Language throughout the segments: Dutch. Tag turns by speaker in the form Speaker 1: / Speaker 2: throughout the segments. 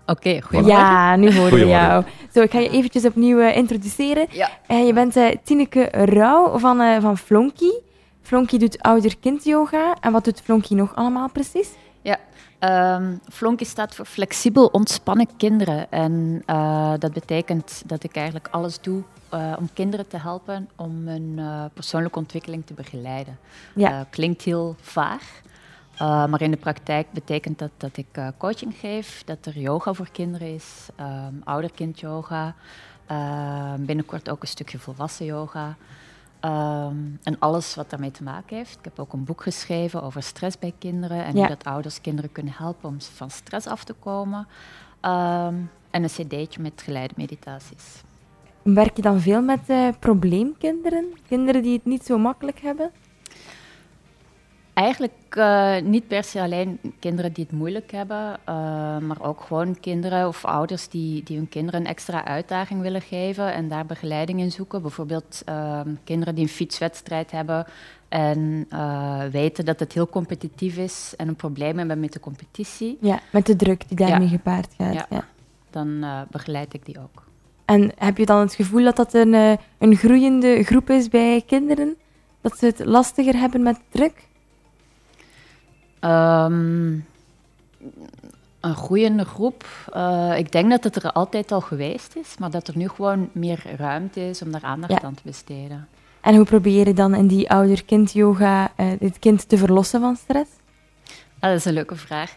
Speaker 1: Oké, goedemorgen.
Speaker 2: Ja, nu horen we
Speaker 3: Goedemorgen.
Speaker 2: jou. Zo, ik ga je eventjes opnieuw introduceren.
Speaker 1: Ja.
Speaker 2: Je bent Tineke Rauw van Flonky. Flonky doet ouder-kind-yoga. En wat doet Flonky nog allemaal precies?
Speaker 1: Flonky staat voor flexibel ontspannen kinderen. En dat betekent dat ik eigenlijk alles doe om kinderen te helpen om hun persoonlijke ontwikkeling te begeleiden.
Speaker 2: Ja.
Speaker 1: Klinkt heel vaag, maar in de praktijk betekent dat dat ik coaching geef, dat er yoga voor kinderen is, ouderkind-yoga, binnenkort ook een stukje volwassen yoga. En alles wat daarmee te maken heeft. Ik heb ook een boek geschreven over stress bij kinderen en hoe dat ouders kinderen kunnen helpen om van stress af te komen. En een cd'tje met geleide meditaties.
Speaker 2: Werk je dan veel met probleemkinderen? Kinderen die het niet zo makkelijk hebben?
Speaker 1: Eigenlijk niet per se alleen kinderen die het moeilijk hebben, maar ook gewoon kinderen of ouders die hun kinderen een extra uitdaging willen geven en daar begeleiding in zoeken. Bijvoorbeeld kinderen die een fietswedstrijd hebben en weten dat het heel competitief is en een probleem hebben met de competitie.
Speaker 2: Ja, met de druk die daarmee gepaard gaat.
Speaker 1: Ja.
Speaker 2: Ja.
Speaker 1: Dan begeleid ik die ook.
Speaker 2: En heb je dan het gevoel dat dat een groeiende groep is bij kinderen? Dat ze het lastiger hebben met druk?
Speaker 1: Een groeiende groep. Ik denk dat het er altijd al geweest is, maar dat er nu gewoon meer ruimte is om daar aandacht aan te besteden.
Speaker 2: En hoe probeer je dan in die ouder-kind-yoga het kind te verlossen van stress?
Speaker 1: Dat is een leuke vraag.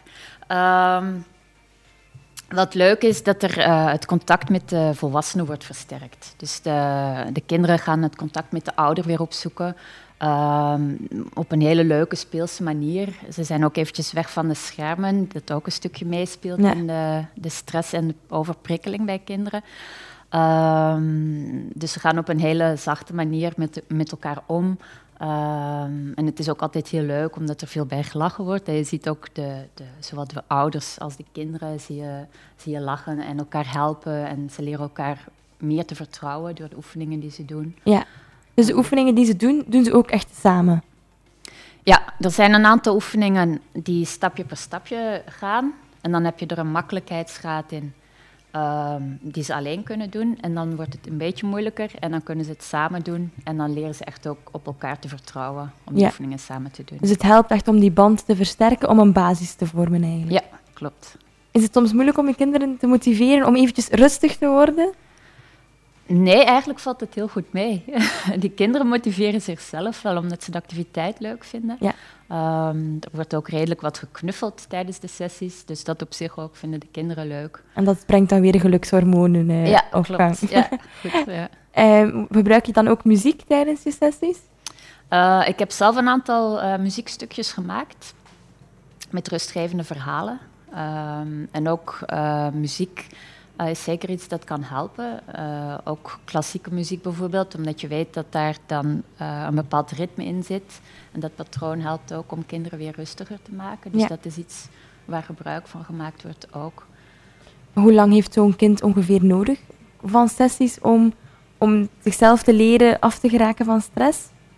Speaker 1: Wat leuk is, dat er het contact met de volwassenen wordt versterkt. Dus de kinderen gaan het contact met de ouder weer opzoeken. Op een hele leuke, speelse manier. Ze zijn ook eventjes weg van de schermen, dat ook een stukje meespeelt in de stress en de overprikkeling bij kinderen. Dus ze gaan op een hele zachte manier met elkaar om. En het is ook altijd heel leuk, omdat er veel bij gelachen wordt. En je ziet ook zowel de ouders als de kinderen zie je lachen en elkaar helpen. En ze leren elkaar meer te vertrouwen door de oefeningen die ze doen.
Speaker 2: Ja. Dus de oefeningen die ze doen, doen ze ook echt samen?
Speaker 1: Ja, er zijn een aantal oefeningen die stapje per stapje gaan. En dan heb je er een makkelijkheidsgraad in die ze alleen kunnen doen. En dan wordt het een beetje moeilijker en dan kunnen ze het samen doen. En dan leren ze echt ook op elkaar te vertrouwen om die oefeningen samen te doen.
Speaker 2: Dus het helpt echt om die band te versterken, om een basis te vormen eigenlijk?
Speaker 1: Ja, klopt.
Speaker 2: Is het soms moeilijk om je kinderen te motiveren om eventjes rustig te worden?
Speaker 1: Nee, eigenlijk valt het heel goed mee. Die kinderen motiveren zichzelf wel, omdat ze de activiteit leuk vinden.
Speaker 2: Ja.
Speaker 1: Er wordt ook redelijk wat geknuffeld tijdens de sessies, dus dat op zich ook vinden de kinderen leuk.
Speaker 2: En dat brengt dan weer gelukshormonen op gang.
Speaker 1: Klopt. Ja, goed, ja.
Speaker 2: Gebruik je dan ook muziek tijdens je sessies?
Speaker 1: Ik heb zelf een aantal muziekstukjes gemaakt met rustgevende verhalen. En ook muziek is zeker iets dat kan helpen. Ook klassieke muziek bijvoorbeeld, omdat je weet dat daar dan een bepaald ritme in zit. En dat patroon helpt ook om kinderen weer rustiger te maken. Dus dat is iets waar gebruik van gemaakt wordt ook.
Speaker 2: Hoe lang heeft zo'n kind ongeveer nodig van sessies om zichzelf te leren af te geraken van stress?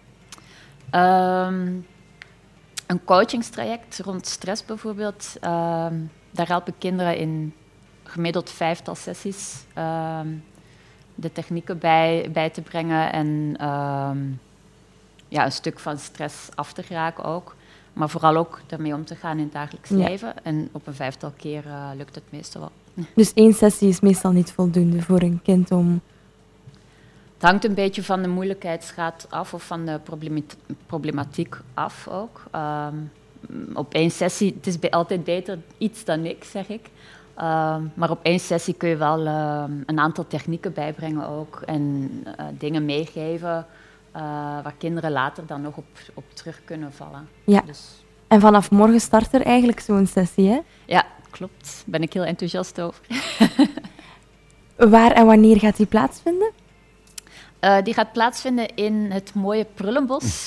Speaker 1: Een coachingstraject rond stress bijvoorbeeld, daar helpen kinderen in gemiddeld 5-tal sessies de technieken bij te brengen en een stuk van stress af te geraken ook. Maar vooral ook daarmee om te gaan in het dagelijks leven. En op een 5-tal keer lukt het meestal wel.
Speaker 2: Dus 1 sessie is meestal niet voldoende voor een kind om...
Speaker 1: Het hangt een beetje van de moeilijkheidsgraad af of van de problematiek af ook. Op 1 sessie, het is altijd beter iets dan niks, zeg ik. Maar op 1 sessie kun je wel een aantal technieken bijbrengen ook. En dingen meegeven waar kinderen later dan nog op terug kunnen vallen.
Speaker 2: Ja,
Speaker 1: dus.
Speaker 2: En vanaf morgen start er eigenlijk zo'n sessie, hè?
Speaker 1: Ja, klopt. Daar ben ik heel enthousiast over.
Speaker 2: Waar en wanneer gaat die plaatsvinden?
Speaker 1: Die gaat plaatsvinden in het mooie Prullenbos.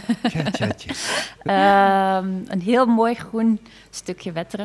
Speaker 1: Een heel mooi groen stukje Wetteren.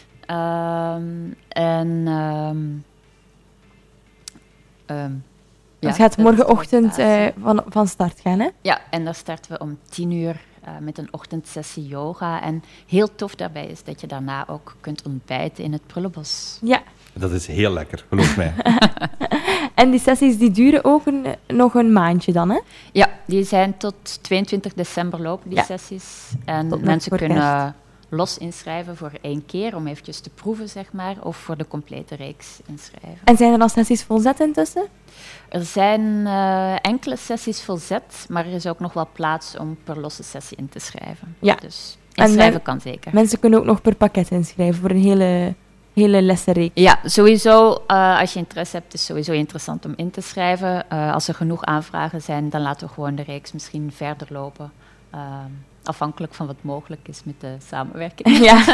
Speaker 2: Het gaat morgenochtend van start gaan, hè?
Speaker 1: Ja, en daar starten we om 10:00 met een ochtendsessie yoga. En heel tof daarbij is dat je daarna ook kunt ontbijten in het Prullenbos.
Speaker 2: Ja,
Speaker 3: Dat is heel lekker, geloof mij.
Speaker 2: En die sessies die duren ook nog een maandje dan, hè?
Speaker 1: Ja, die zijn tot 22 december lopen, die
Speaker 2: Ja.
Speaker 1: sessies. En
Speaker 2: Tot
Speaker 1: mensen
Speaker 2: voor
Speaker 1: kunnen
Speaker 2: kerst.
Speaker 1: los inschrijven voor 1 keer, om eventjes te proeven, zeg maar. Of voor de complete reeks inschrijven.
Speaker 2: En zijn er dan sessies volzet intussen?
Speaker 1: Er zijn enkele sessies volzet, maar er is ook nog wel plaats om per losse sessie in te schrijven.
Speaker 2: Ja.
Speaker 1: Dus
Speaker 2: En
Speaker 1: inschrijven kan zeker.
Speaker 2: Mensen kunnen ook nog per pakket inschrijven voor een hele lessenreeks.
Speaker 1: Ja, sowieso, als je interesse hebt, is het sowieso interessant om in te schrijven. Als er genoeg aanvragen zijn, dan laten we gewoon de reeks misschien verder lopen. Afhankelijk van wat mogelijk is met de samenwerking.
Speaker 2: Ja.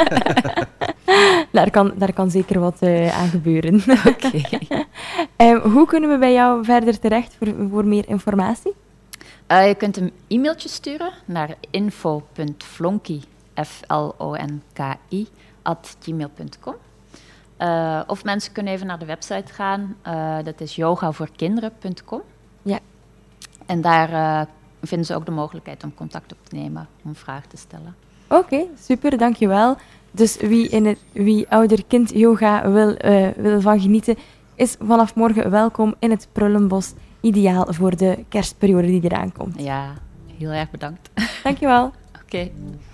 Speaker 2: Daar kan zeker wat aan gebeuren.
Speaker 1: Oké.
Speaker 2: Hoe kunnen we bij jou verder terecht voor meer informatie?
Speaker 1: Je kunt een e-mailtje sturen naar info.flonky, flonki@gmail.com. Of mensen kunnen even naar de website gaan. Dat is yogavoorkinderen.com.
Speaker 2: Ja.
Speaker 1: En daar vinden ze ook de mogelijkheid om contact op te nemen, om vragen te stellen.
Speaker 2: Oké, super, dankjewel. Dus wie ouder-kind yoga wil van genieten, is vanaf morgen welkom in het Prullenbos. Ideaal voor de kerstperiode die eraan komt.
Speaker 1: Ja, heel erg bedankt.
Speaker 2: Dankjewel.
Speaker 1: Oké.